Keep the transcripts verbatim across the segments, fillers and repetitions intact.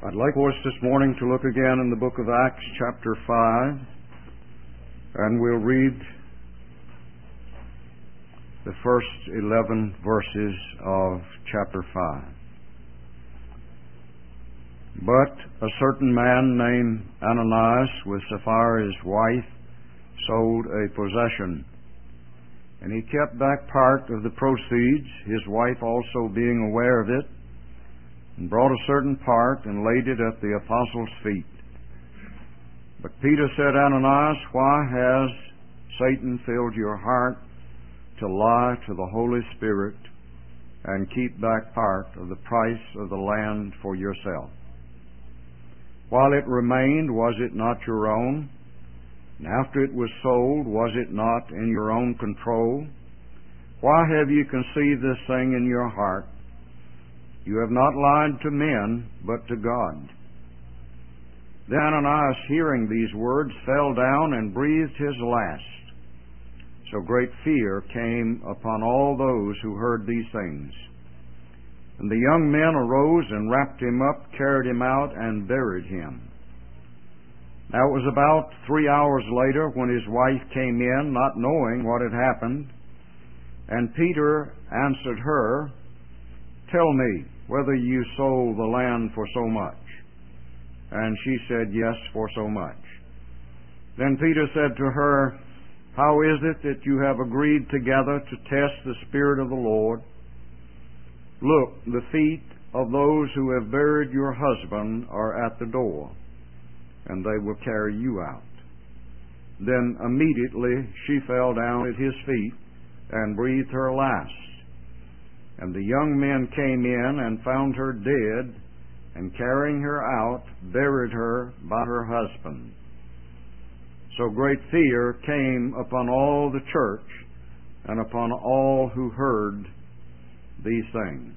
I'd like for us this morning to look again in the book of Acts, chapter five, and we'll read the first eleven verses of chapter five. But a certain man named Ananias, with Sapphira his wife, sold a possession, and he kept back part of the proceeds, his wife also being aware of it, and brought a certain part and laid it at the apostles' feet. But Peter said, Ananias, why has Satan filled your heart to lie to the Holy Spirit and keep back part of the price of the land for yourself? While it remained, was it not your own? And after it was sold, was it not in your own control? Why have you conceived this thing in your heart? You have not lied to men, but to God. Then Ananias, hearing these words, fell down and breathed his last. So great fear came upon all those who heard these things. And the young men arose and wrapped him up, carried him out, and buried him. Now it was about three hours later when his wife came in, not knowing what had happened. And Peter answered her, Tell me whether you sold the land for so much. And she said, Yes, for so much. Then Peter said to her, How is it that you have agreed together to test the Spirit of the Lord? Look, the feet of those who have buried your husband are at the door, and they will carry you out. Then immediately she fell down at his feet and breathed her last. And the young men came in and found her dead, and carrying her out, buried her by her husband. So great fear came upon all the church and upon all who heard these things.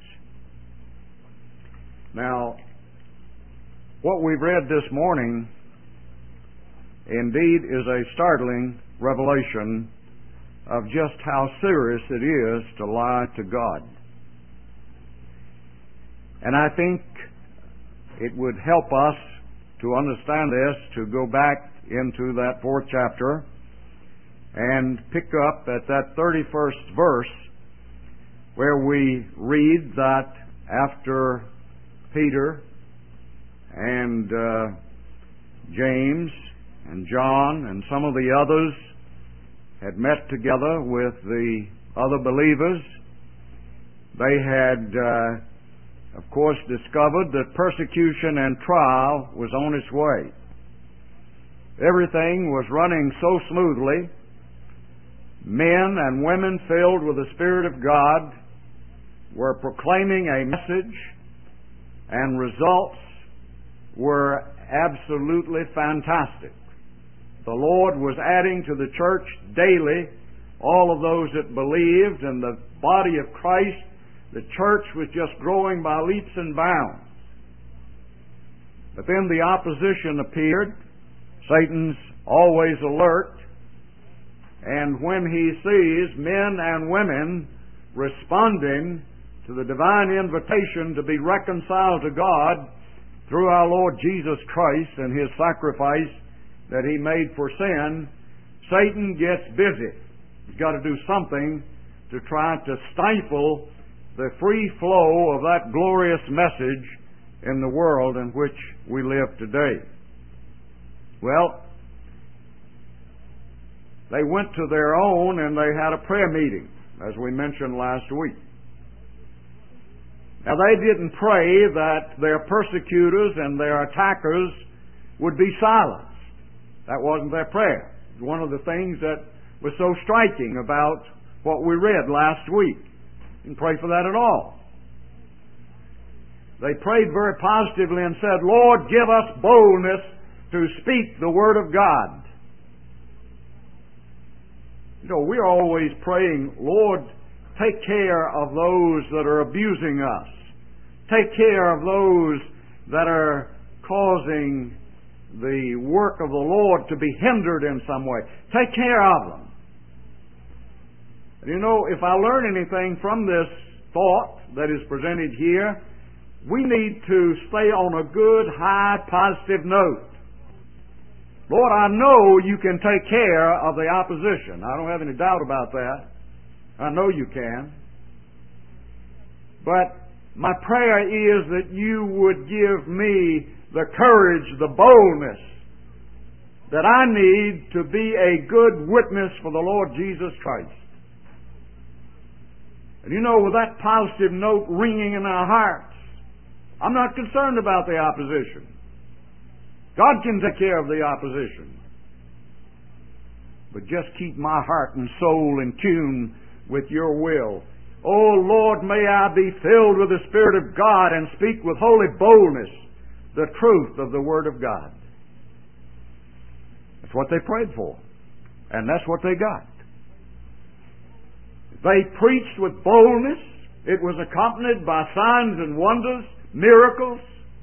Now, what we've read this morning indeed is a startling revelation of just how serious it is to lie to God. And I think it would help us to understand this, to go back into that fourth chapter and pick up at that thirty-first verse, where we read that after Peter and uh, James and John and some of the others had met together with the other believers, they had uh, of course discovered that persecution and trial was on its way. Everything was running so smoothly. Men and women filled with the Spirit of God were proclaiming a message, and results were absolutely fantastic. The Lord was adding to the church daily all of those that believed, and the body of Christ, the church, was just growing by leaps and bounds. But then the opposition appeared. Satan's always alert. And when he sees men and women responding to the divine invitation to be reconciled to God through our Lord Jesus Christ and His sacrifice that He made for sin, Satan gets busy. He's got to do something to try to stifle the free flow of that glorious message in the world in which we live today. Well, they went to their own and they had a prayer meeting, as we mentioned last week. Now, they didn't pray that their persecutors and their attackers would be silenced. That wasn't their prayer. It was one of the things that was so striking about what we read last week. Didn't pray for that at all. They prayed very positively and said, Lord, give us boldness to speak the Word of God. You know, we're always praying, Lord, take care of those that are abusing us. Take care of those that are causing the work of the Lord to be hindered in some way. Take care of them. You know, if I learn anything from this thought that is presented here, we need to stay on a good, high, positive note. Lord, I know you can take care of the opposition. I don't have any doubt about that. I know you can. But my prayer is that you would give me the courage, the boldness that I need to be a good witness for the Lord Jesus Christ. And you know, with that positive note ringing in our hearts, I'm not concerned about the opposition. God can take care of the opposition. But just keep my heart and soul in tune with your will. Oh Lord, may I be filled with the Spirit of God and speak with holy boldness the truth of the Word of God. That's what they prayed for. And that's what they got. They preached with boldness. It was accompanied by signs and wonders, miracles.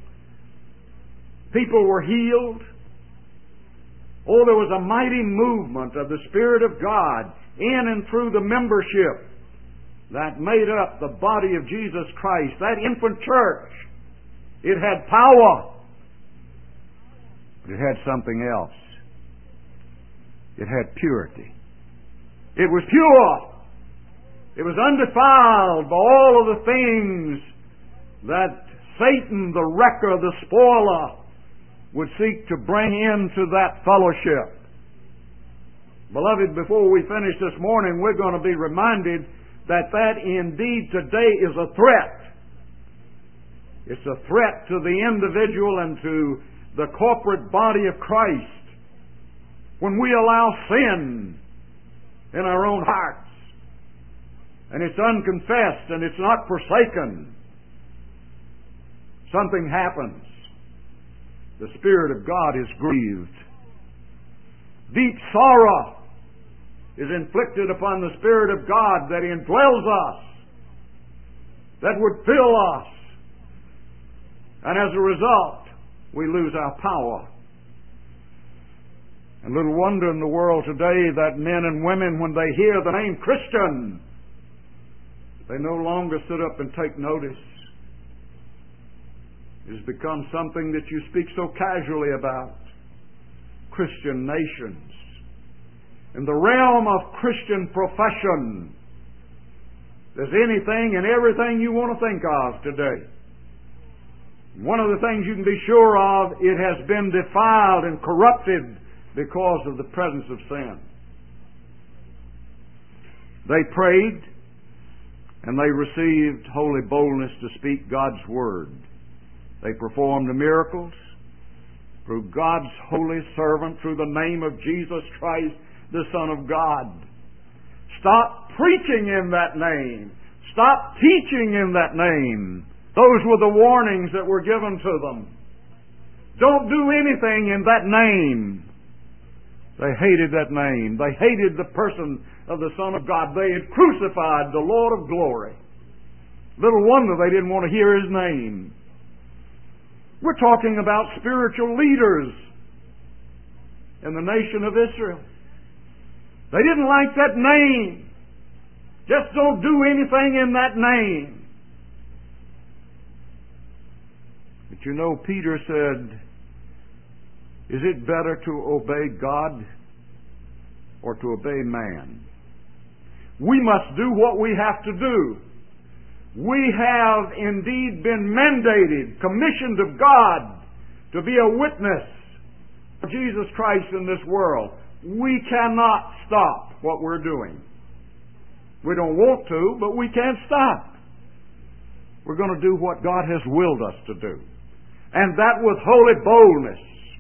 People were healed. Oh, there was a mighty movement of the Spirit of God in and through the membership that made up the body of Jesus Christ, that infant church. It had power. But it had something else. It had purity. It was pure. It was undefiled by all of the things that Satan, the wrecker, the spoiler, would seek to bring into that fellowship. Beloved, before we finish this morning, we're going to be reminded that that indeed today is a threat. It's a threat to the individual and to the corporate body of Christ when we allow sin in our own hearts and it's unconfessed and it's not forsaken. Something happens. The Spirit of God is grieved. Deep sorrow is inflicted upon the Spirit of God that indwells us, that would fill us. And as a result, we lose our power. And little wonder in the world today that men and women, when they hear the name Christian, they no longer sit up and take notice. It has become something that you speak so casually about. Christian nations. In the realm of Christian profession, there's anything and everything you want to think of today. One of the things you can be sure of, it has been defiled and corrupted because of the presence of sin. They prayed and they received holy boldness to speak God's Word. They performed the miracles through God's holy servant, through the name of Jesus Christ, the Son of God. Stop preaching in that name. Stop teaching in that name. Those were the warnings that were given to them. Don't do anything in that name. They hated that name. They hated the person of the Son of God. They had crucified the Lord of glory. Little wonder they didn't want to hear His name. We're talking about spiritual leaders in the nation of Israel. They didn't like that name. Just don't do anything in that name. But you know, Peter said, is it better to obey God or to obey man? We must do what we have to do. We have indeed been mandated, commissioned of God to be a witness for Jesus Christ in this world. We cannot stop what we're doing. We don't want to, but we can't stop. We're going to do what God has willed us to do. And that with holy boldness.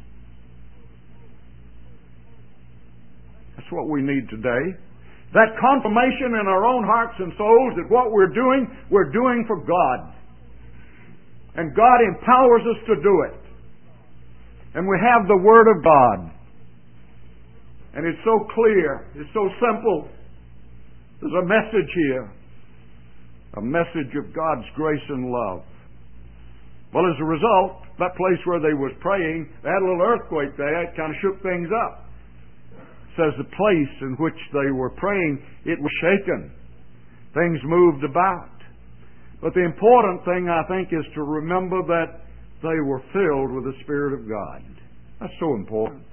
That's what we need today. That confirmation in our own hearts and souls that what we're doing, we're doing for God. And God empowers us to do it. And we have the Word of God. And it's so clear. It's so simple. There's a message here. A message of God's grace and love. Well, as a result, that place where they was praying, they had a little earthquake there. It kind of shook things up. It says the place in which they were praying, it was shaken. Things moved about. But the important thing, I think, is to remember that they were filled with the Spirit of God. That's so important.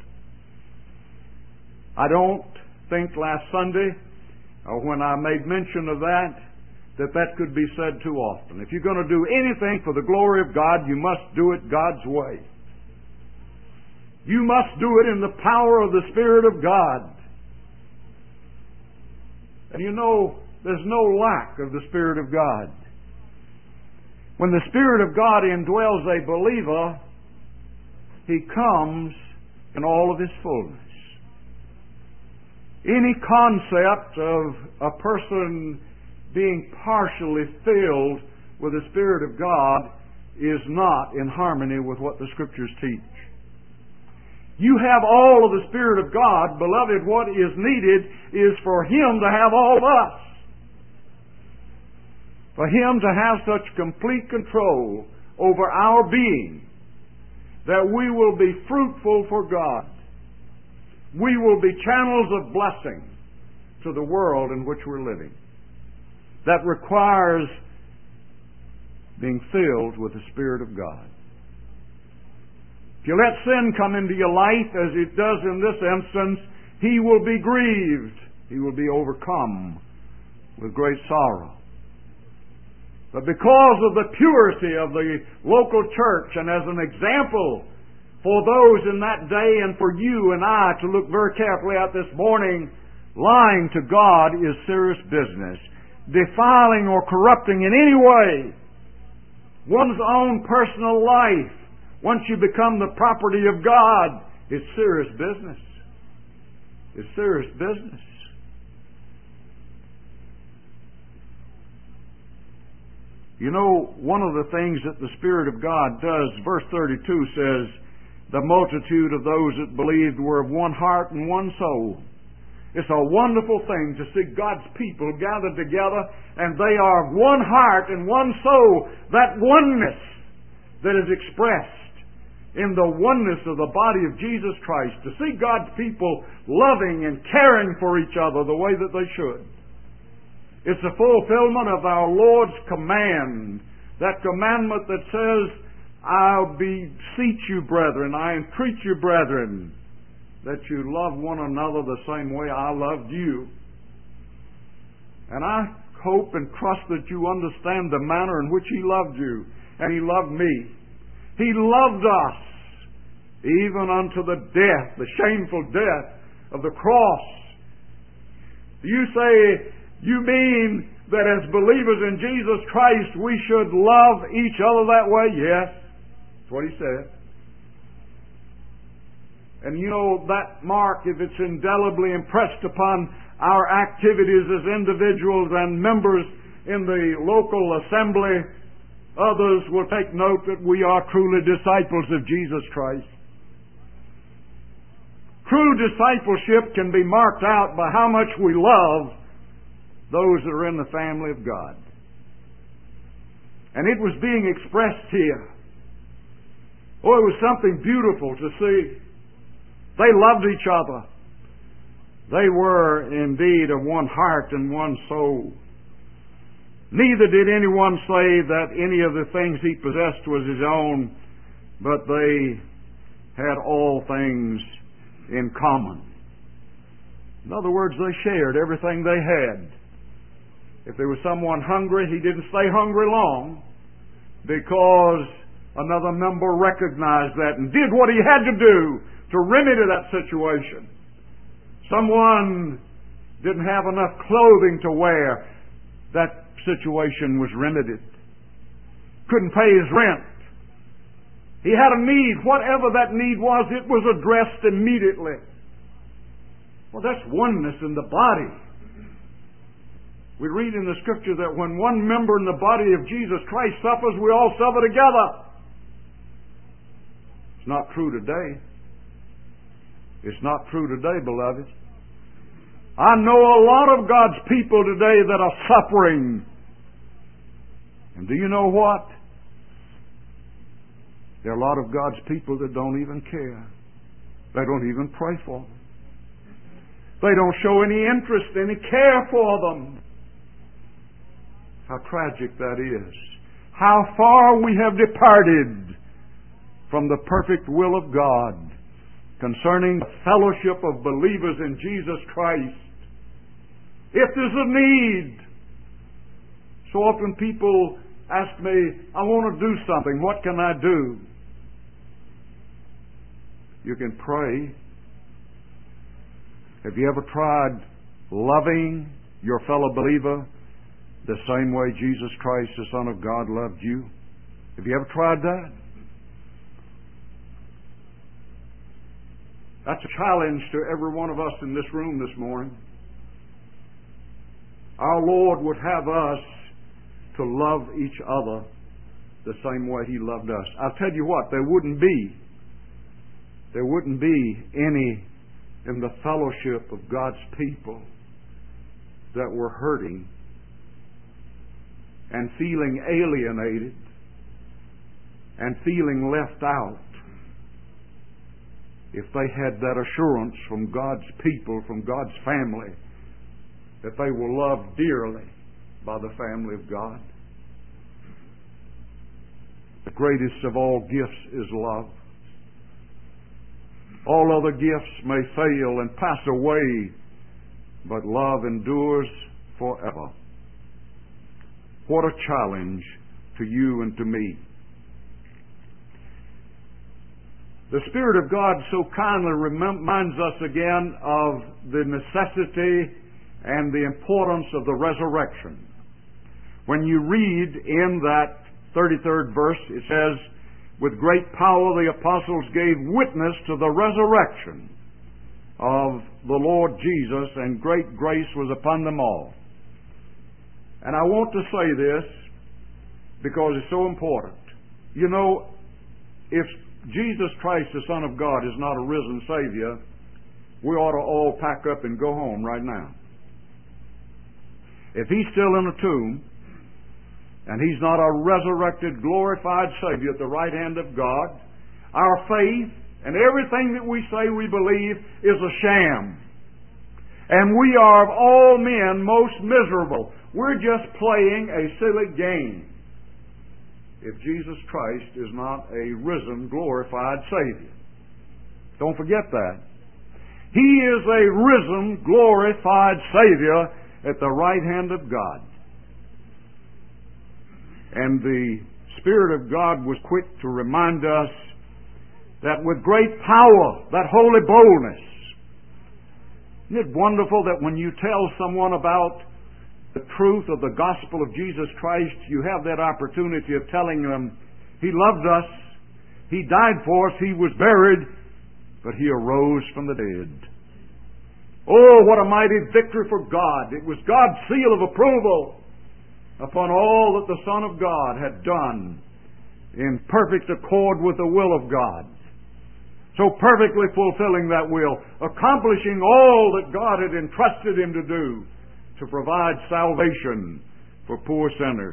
I don't think last Sunday, or when I made mention of that, that that could be said too often. If you're going to do anything for the glory of God, you must do it God's way. You must do it in the power of the Spirit of God. And you know, there's no lack of the Spirit of God. When the Spirit of God indwells a believer, He comes in all of His fullness. Any concept of a person being partially filled with the Spirit of God is not in harmony with what the Scriptures teach. You have all of the Spirit of God. Beloved, what is needed is for Him to have all of us. For Him to have such complete control over our being that we will be fruitful for God. We will be channels of blessing to the world in which we're living. That requires being filled with the Spirit of God. If you let sin come into your life, as it does in this instance, He will be grieved. He will be overcome with great sorrow. But because of the purity of the local church, and as an example for those in that day and for you and I to look very carefully at this morning, lying to God is serious business. Defiling or corrupting in any way one's own personal life, once you become the property of God, it's serious business. It's serious business. You know, one of the things that the Spirit of God does, verse thirty-two says, the multitude of those that believed were of one heart and one soul. It's a wonderful thing to see God's people gathered together and they are of one heart and one soul. That oneness that is expressed in the oneness of the body of Jesus Christ. To see God's people loving and caring for each other the way that they should. It's a fulfillment of our Lord's command. That commandment that says, I beseech you, brethren, I entreat you, brethren, that you love one another the same way I loved you. And I hope and trust that you understand the manner in which He loved you. And He loved me. He loved us even unto the death, the shameful death of the cross. You say, you mean that as believers in Jesus Christ we should love each other that way? Yes, that's what He said. And you know, that mark, if it's indelibly impressed upon our activities as individuals and members in the local assembly, others will take note that we are truly disciples of Jesus Christ. True discipleship can be marked out by how much we love those that are in the family of God. And it was being expressed here. Oh, it was something beautiful to see. They loved each other. They were indeed of one heart and one soul. Neither did anyone say that any of the things he possessed was his own, but they had all things in common. In other words, they shared everything they had. If there was someone hungry, he didn't stay hungry long because another member recognized that and did what he had to do to remedy that situation. Someone didn't have enough clothing to wear. That situation was remedied. Couldn't pay his rent. He had a need. Whatever that need was, it was addressed immediately. Well, that's oneness in the body. We read in the Scripture that when one member in the body of Jesus Christ suffers, we all suffer together. It's not true today. It's not true today, beloved. I know a lot of God's people today that are suffering. And do you know what? There are a lot of God's people that don't even care. They don't even pray for them. They don't show any interest, any care for them. How tragic that is. How far we have departed from the perfect will of God concerning the fellowship of believers in Jesus Christ. If there's a need, so often people ask me, I want to do something, what can I do? You can pray. Have you ever tried loving your fellow believer the same way Jesus Christ, the Son of God, loved you? Have you ever tried that? That's a challenge to every one of us in this room this morning. Our Lord would have us to love each other the same way He loved us. I'll tell you what, there wouldn't be, there wouldn't be any in the fellowship of God's people that were hurting and feeling alienated and feeling left out if they had that assurance from God's people, from God's family, that they were loved dearly by the family of God. The greatest of all gifts is love. All other gifts may fail and pass away, but love endures forever. What a challenge to you and to me. The Spirit of God so kindly reminds us again of the necessity and the importance of the resurrection. When you read in that thirty-third verse, it says, with great power the apostles gave witness to the resurrection of the Lord Jesus, and great grace was upon them all. And I want to say this because it's so important. You know, if Jesus Christ, the Son of God, is not a risen Savior, we ought to all pack up and go home right now. If He's still in a tomb, and He's not a resurrected, glorified Savior at the right hand of God, our faith and everything that we say we believe is a sham. And we are of all men most miserable. We're just playing a silly game if Jesus Christ is not a risen, glorified Savior. Don't forget that. He is a risen, glorified Savior at the right hand of God. And the Spirit of God was quick to remind us that with great power, that holy boldness. Isn't it wonderful that when you tell someone about the truth of the gospel of Jesus Christ, you have that opportunity of telling them, He loved us, He died for us, He was buried, but He arose from the dead. Oh, what a mighty victory for God. It was God's seal of approval upon all that the Son of God had done in perfect accord with the will of God. So perfectly fulfilling that will, accomplishing all that God had entrusted Him to do to provide salvation for poor sinners.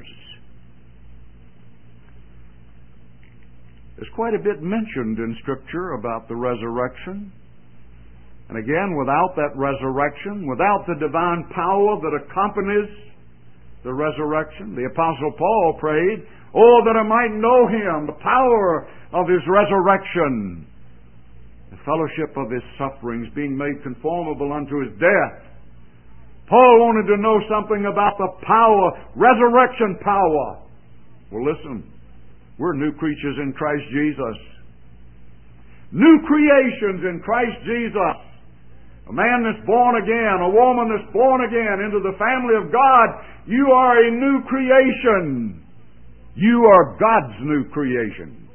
There's quite a bit mentioned in Scripture about the resurrection. And again, without that resurrection, without the divine power that accompanies the resurrection, the Apostle Paul prayed, oh, that I might know Him, the power of His resurrection, the fellowship of His sufferings, being made conformable unto His death. Paul wanted to know something about the power, resurrection power. Well, listen, we're new creatures in Christ Jesus. New creations in Christ Jesus. A man that's born again, a woman that's born again into the family of God, you are a new creation. You are God's new creation.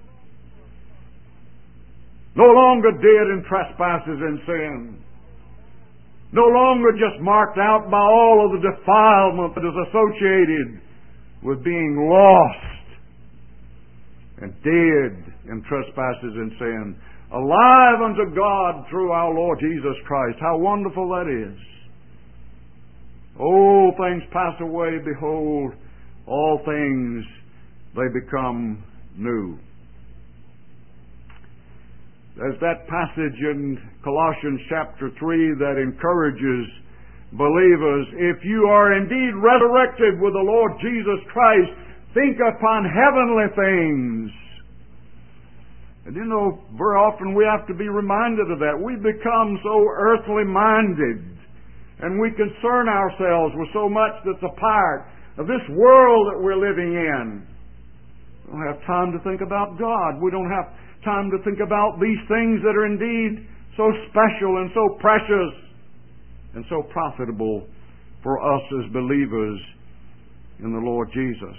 No longer dead in trespasses and sin. No longer just marked out by all of the defilement that is associated with being lost and dead in trespasses and sin. Alive unto God through our Lord Jesus Christ. How wonderful that is. Old things pass away, behold, all things, they become new. There's that passage in Colossians chapter three that encourages believers, if you are indeed resurrected with the Lord Jesus Christ, think upon heavenly things. And you know, very often we have to be reminded of that. We become so earthly minded, and we concern ourselves with so much that's a part of this world that we're living in. We don't have time to think about God. We don't have time to think about these things that are indeed so special and so precious and so profitable for us as believers in the Lord Jesus.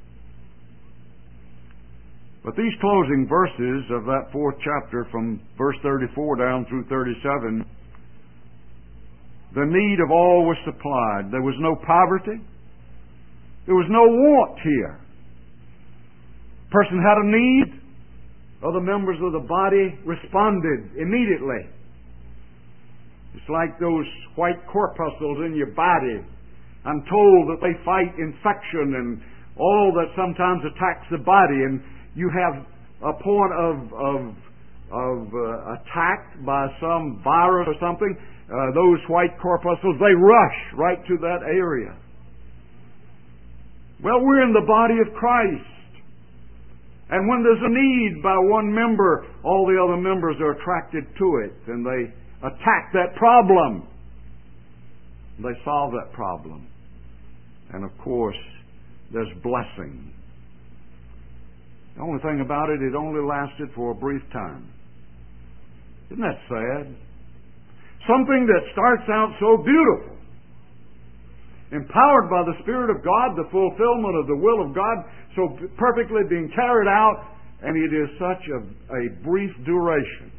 But these closing verses of that fourth chapter, from verse thirty-four down through thirty-seven, the need of all was supplied. There was no poverty. There was no want here. Person had a need. Other members of the body responded immediately. It's like those white corpuscles in your body. I'm told that they fight infection and all that sometimes attacks the body, and you have a point of of, of uh, attack by some virus or something. Uh, those white corpuscles, they rush right to that area. Well, we're in the body of Christ. And when there's a need by one member, all the other members are attracted to it, and they attack that problem. They solve that problem. And of course, there's blessing. The only thing about it, it only lasted for a brief time. Isn't that sad? Something that starts out so beautiful, empowered by the Spirit of God, the fulfillment of the will of God, so perfectly being carried out, and it is such a, a brief duration.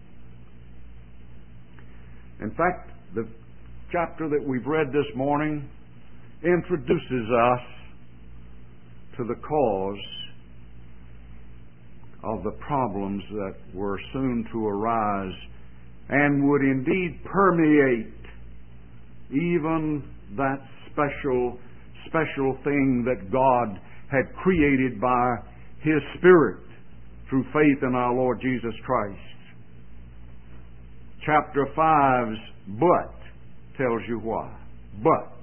In fact, the chapter that we've read this morning introduces us to the cause of the problems that were soon to arise and would indeed permeate even that special, special thing that God had created by His Spirit through faith in our Lord Jesus Christ. Chapter five's but tells you why. But.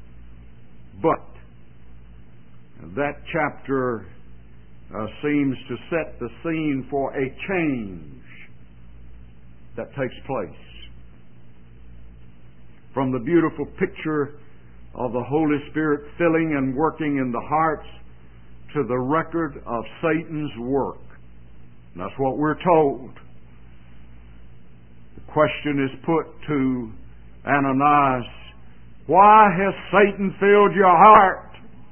But. That chapter uh, seems to set the scene for a change that takes place. From the beautiful picture of the Holy Spirit filling and working in the hearts to the record of Satan's work. And that's what we're told. The question is put to Ananias, why has Satan filled your heart?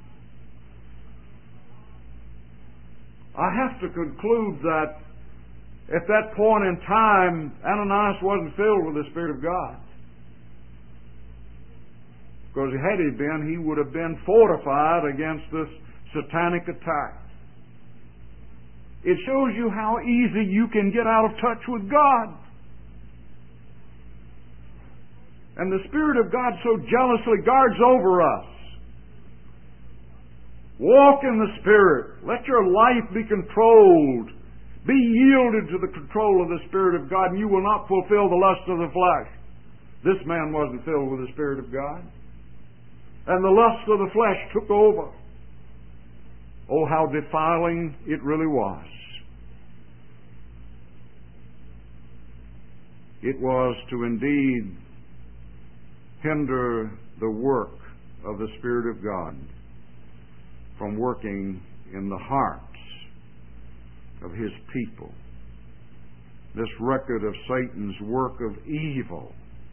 I have to conclude that at that point in time, Ananias wasn't filled with the Spirit of God. Because had he been, he would have been fortified against this satanic attack. It shows you how easy you can get out of touch with God. And the Spirit of God so jealously guards over us. Walk in the Spirit. Let your life be controlled. Be yielded to the control of the Spirit of God, and you will not fulfill the lust of the flesh. This man wasn't filled with the Spirit of God. And the lust of the flesh took over. Oh, how defiling it really was. It was to indeed hinder the work of the Spirit of God from working in the hearts of His people. This record of Satan's work of evil.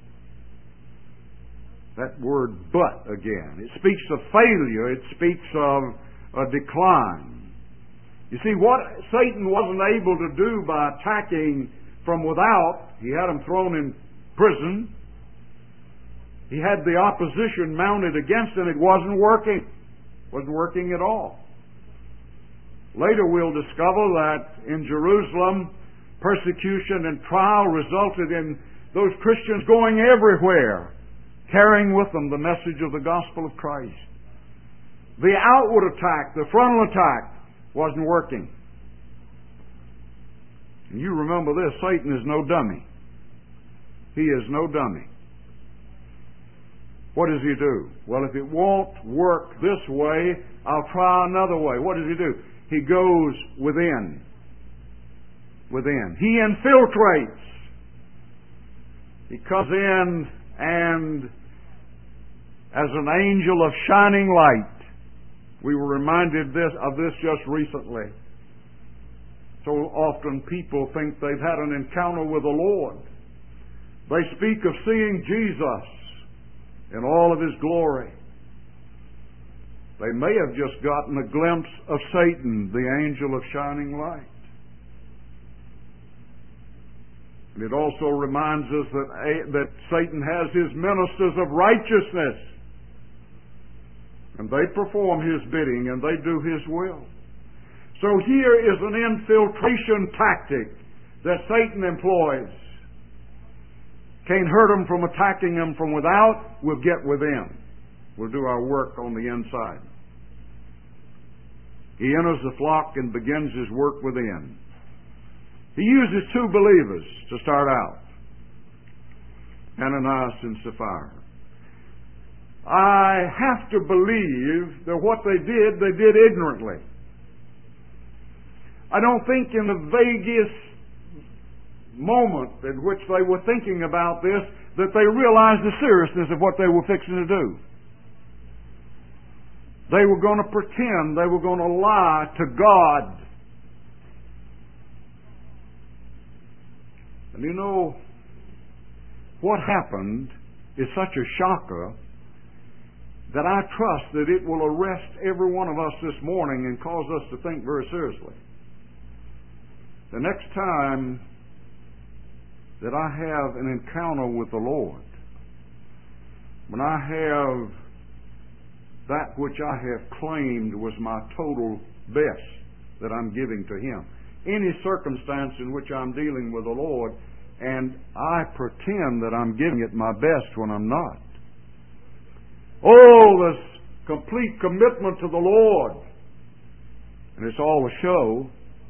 That word but again. It speaks of failure. It speaks of a decline. You see, what Satan wasn't able to do by attacking from without, he had him thrown in prison. He had the opposition mounted against him. It wasn't working. It wasn't working at all. Later we'll discover that in Jerusalem, persecution and trial resulted in those Christians going everywhere, carrying with them the message of the gospel of Christ. The outward attack, the frontal attack, wasn't working. And you remember this, Satan is no dummy. He is no dummy. what does he do? Well, if it won't work this way, I'll try another way. What does he do? He goes within. Within. He infiltrates. He comes in and, as an angel of shining light, we were reminded this, of this just recently. So often people think they've had an encounter with the Lord. They speak of seeing Jesus in all of His glory. They may have just gotten a glimpse of Satan, the angel of shining light. And it also reminds us that, that Satan has his ministers of righteousness. And they perform his bidding and they do his will. So here is an infiltration tactic that Satan employs. Can't hurt them from attacking them from without, we'll get within. We'll do our work on the inside. He enters the flock and begins his work within. He uses two believers to start out, Ananias and Sapphira. I have to believe that what they did, they did ignorantly. I don't think in the vaguest moment in which they were thinking about this that they realized the seriousness of what they were fixing to do. They were going to pretend, they were going to lie to God. And you know, what happened is such a shocker that I trust that it will arrest every one of us this morning and cause us to think very seriously. The next time that I have an encounter with the Lord, when I have that which I have claimed was my total best that I'm giving to Him, any circumstance in which I'm dealing with the Lord, and I pretend that I'm giving it my best when I'm not. Oh, this complete commitment to the Lord, and it's all a show.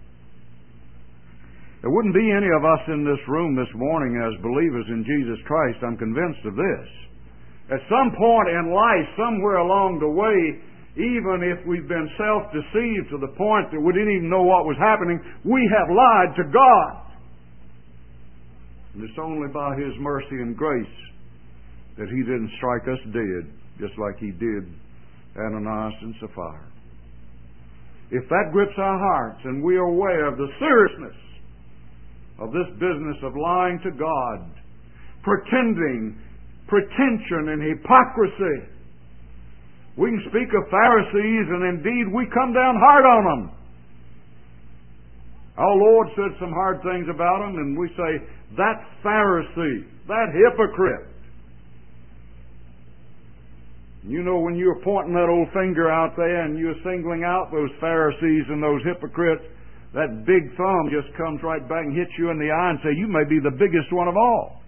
There wouldn't be any of us in this room this morning as believers in Jesus Christ, I'm convinced of this. At some point in life, somewhere along the way, even if we've been self-deceived to the point that we didn't even know what was happening, we have lied to God. And it's only by His mercy and grace that He didn't strike us dead, just like He did Ananias and Sapphira. If that grips our hearts and we are aware of the seriousness of this business of lying to God, pretending, pretension and hypocrisy, we can speak of Pharisees, and indeed we come down hard on them. Our Lord said some hard things about them, and we say, that Pharisee, that hypocrite. You know, when you're pointing that old finger out there and you're singling out those Pharisees and those hypocrites, that big thumb just comes right back and hits you in the eye and say, you may be the biggest one of all.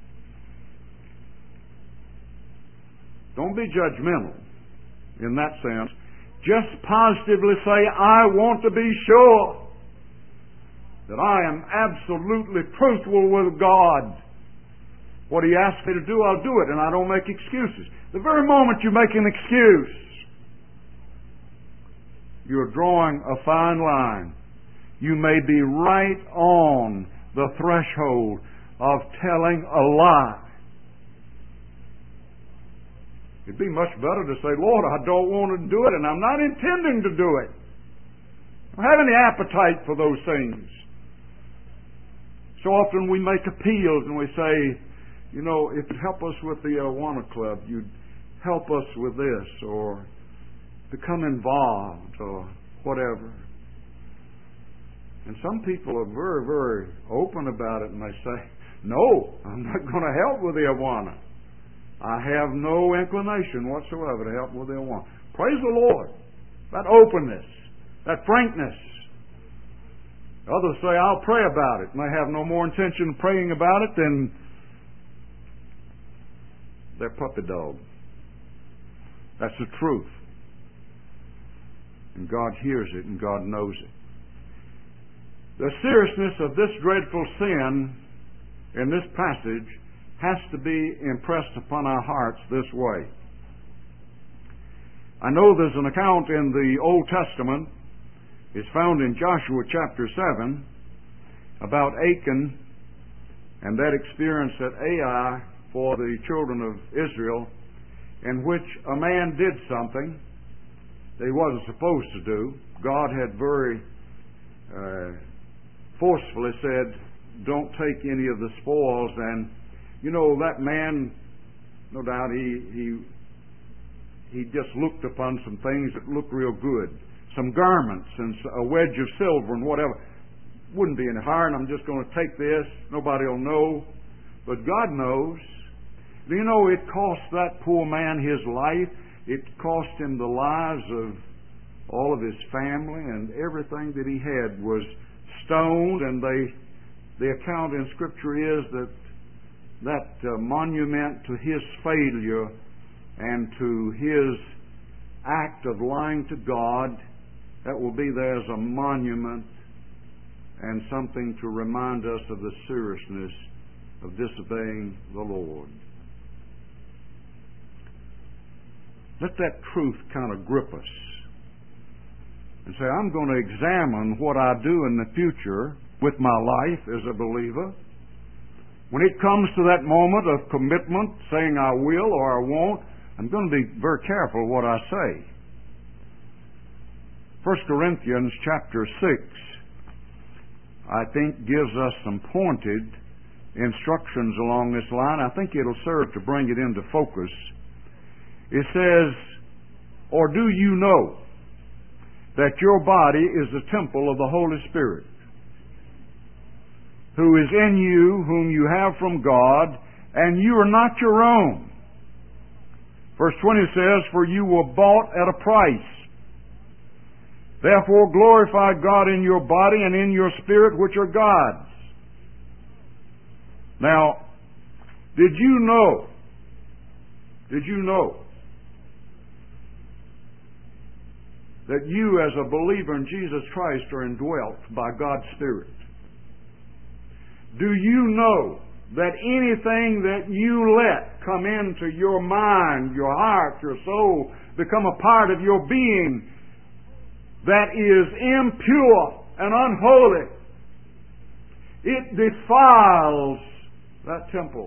Don't be judgmental in that sense. Just positively say, I want to be sure that I am absolutely truthful with God. What He asks me to do, I'll do it, and I don't make excuses. The very moment you make an excuse, you're drawing a fine line. You may be right on the threshold of telling a lie. It'd be much better to say, Lord, I don't want to do it, and I'm not intending to do it. I don't have any appetite for those things. So often we make appeals and we say, you know, if you help us with the Awana Club, you'd help us with this, or become involved, or whatever. And some people are very, very open about it, and they say, no, I'm not going to help with the Awana. I have no inclination whatsoever to help with the Awana. Praise the Lord. That openness, that frankness. Others say, I'll pray about it, and they have no more intention of praying about it than their puppy dog. That's the truth. And God hears it, and God knows it. The seriousness of this dreadful sin in this passage has to be impressed upon our hearts this way. I know there's an account in the Old Testament, it's found in Joshua chapter seven, about Achan and that experience at Ai for the children of Israel, in which a man did something that he wasn't supposed to do. God had very uh, forcefully said, don't take any of the spoils. And, you know, that man, no doubt, he he he just looked upon some things that looked real good. Some garments and a wedge of silver and whatever. Wouldn't be any harm. I'm just going to take this. Nobody will know. But God knows. Do you know it cost that poor man his life? It cost him the lives of all of his family, and everything that he had was stoned. And they, the account in Scripture is that that uh, monument to his failure and to his act of lying to God, that will be there as a monument and something to remind us of the seriousness of disobeying the Lord. Let that truth kind of grip us and say, I'm going to examine what I do in the future with my life as a believer. When it comes to that moment of commitment, saying I will or I won't, I'm going to be very careful what I say. First Corinthians chapter six, I think, gives us some pointed instructions along this line. I think it'll serve to bring it into focus. It says, or do you know that your body is the temple of the Holy Spirit, who is in you, whom you have from God, and you are not your own? Verse twenty says, for you were bought at a price. Therefore glorify God in your body and in your spirit, which are God's. Now, did you know, did you know that you as a believer in Jesus Christ are indwelt by God's Spirit? Do you know that anything that you let come into your mind, your heart, your soul, become a part of your being that is impure and unholy, it defiles that temple?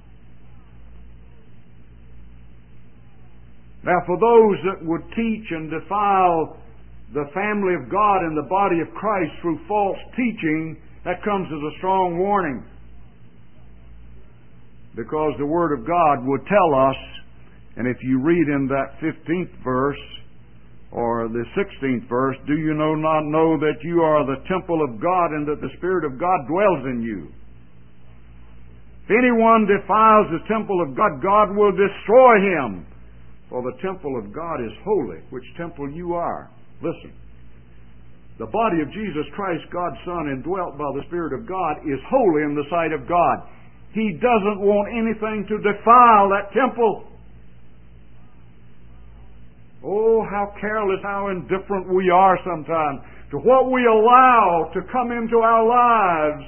Now, for those that would teach and defile the family of God and the body of Christ through false teaching, that comes as a strong warning. Because the Word of God would tell us, and if you read in that fifteenth verse or the sixteenth verse, do you know not know that you are the temple of God and that the Spirit of God dwells in you? If anyone defiles the temple of God, God will destroy him. For the temple of God is holy, which temple you are. Listen. The body of Jesus Christ, God's Son, indwelt by the Spirit of God, is holy in the sight of God. He doesn't want anything to defile that temple. Oh, how careless, how indifferent we are sometimes to what we allow to come into our lives.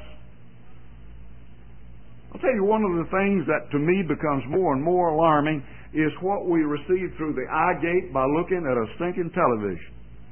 I'll tell you, one of the things that to me becomes more and more alarming is what we receive through the eye gate by looking at a stinking television.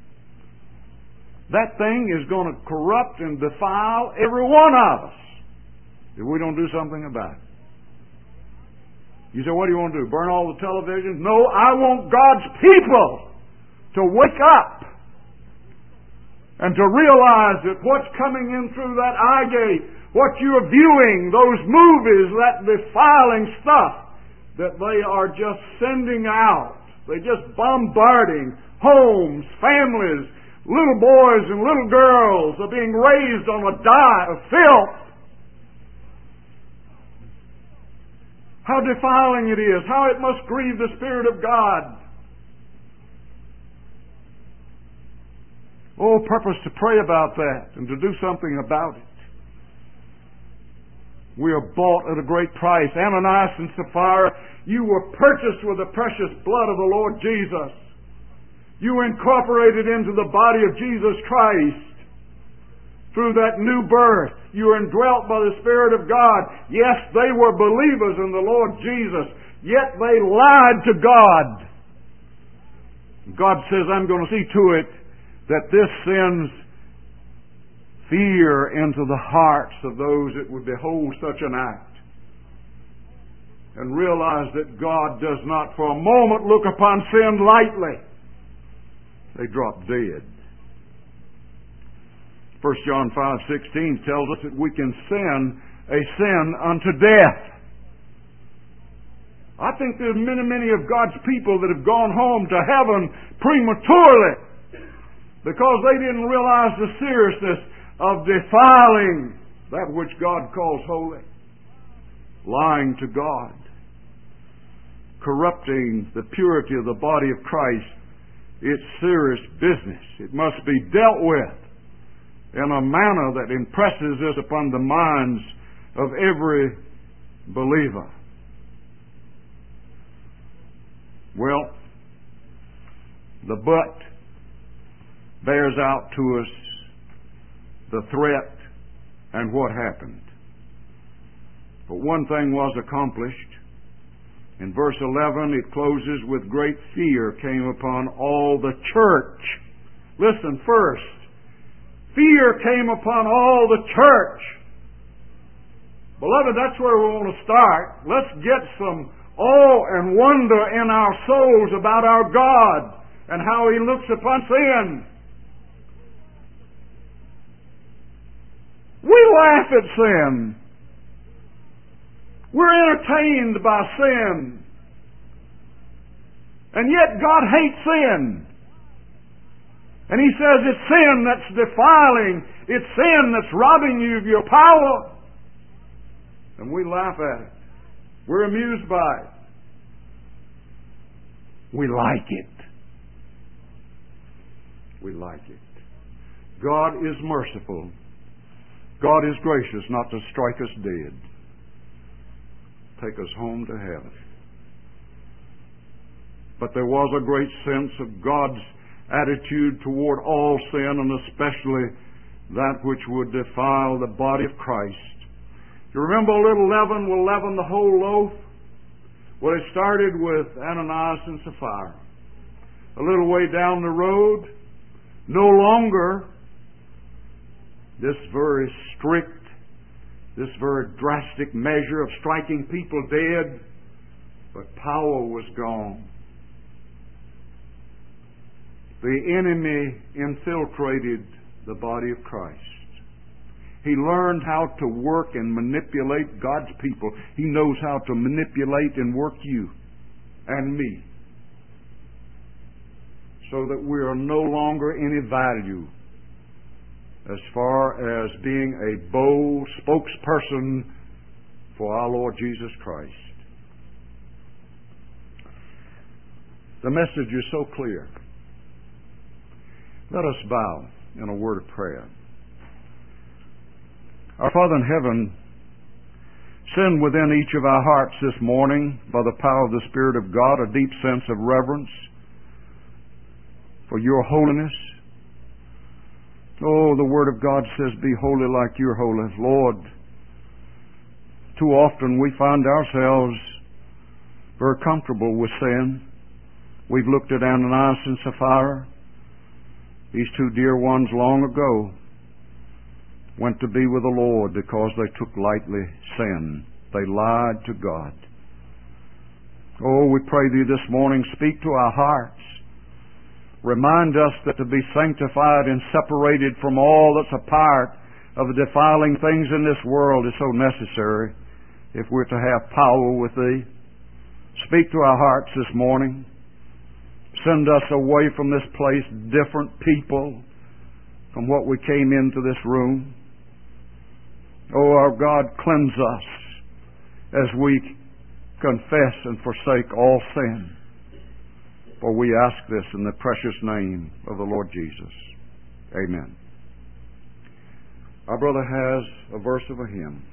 That thing is going to corrupt and defile every one of us if we don't do something about it. You say, what do you want to do? Burn all the televisions? No, I want God's people to wake up and to realize that what's coming in through that eye gate, what you're viewing, those movies, that defiling stuff, that they are just sending out. They're just bombarding homes, families. Little boys and little girls are being raised on a diet of filth. How defiling it is. How it must grieve the Spirit of God. Oh, purpose to pray about that and to do something about it. We are bought at a great price. Ananias and Sapphira, you were purchased with the precious blood of the Lord Jesus. You were incorporated into the body of Jesus Christ. through that new birth. You are indwelt by the Spirit of God. Yes, they were believers in the Lord Jesus, yet they lied to God. God says, I'm going to see to it that this sends fear into the hearts of those that would behold such an act, and realize that God does not for a moment look upon sin lightly. They drop dead. First John five sixteen tells us that we can sin a sin unto death. I think there's many, many of God's people that have gone home to heaven prematurely because they didn't realize the seriousness of defiling that which God calls holy. Lying to God. Corrupting the purity of the body of Christ. It's serious business. It must be dealt with in a manner that impresses us upon the minds of every believer. Well, the but bears out to us the threat and what happened. But one thing was accomplished. In verse eleven, it closes with great fear came upon all the church. Listen first. Fear came upon all the church. Beloved, that's where we want to start. Let's get some awe and wonder in our souls about our God and how He looks upon sin. We laugh at sin. We're entertained by sin. And yet God hates sin. And He says it's sin that's defiling. It's sin that's robbing you of your power. And we laugh at it. We're amused by it. We like it. We like it. God is merciful. God is gracious not to strike us dead. Take us home to heaven. But there was a great sense of God's attitude toward all sin, and especially that which would defile the body of Christ. You remember a little leaven will leaven the whole loaf? Well, it started with Ananias and Sapphira. A little way down the road, no longer this very strict, this very drastic measure of striking people dead, but power was gone. The enemy infiltrated the body of Christ. He learned how to work and manipulate God's people. He knows how to manipulate and work you and me, so that we are no longer any value as far as being a bold spokesperson for our Lord Jesus Christ. The message is so clear. Let us bow in a word of prayer. Our Father in heaven, send within each of our hearts this morning, by the power of the Spirit of God, a deep sense of reverence for your holiness. Oh, the Word of God says, be holy like you're holy. Lord, too often we find ourselves very comfortable with sin. We've looked at Ananias and Sapphira. These two dear ones long ago went to be with the Lord because they took lightly sin. They lied to God. Oh, we pray Thee this morning, speak to our hearts. Remind us that to be sanctified and separated from all that's a part of the defiling things in this world is so necessary if we're to have power with Thee. Speak to our hearts this morning. Send us away from this place different people from what we came into this room. Oh, our God, cleanse us as we confess and forsake all sin. For we ask this in the precious name of the Lord Jesus. Amen. Our brother has a verse of a hymn.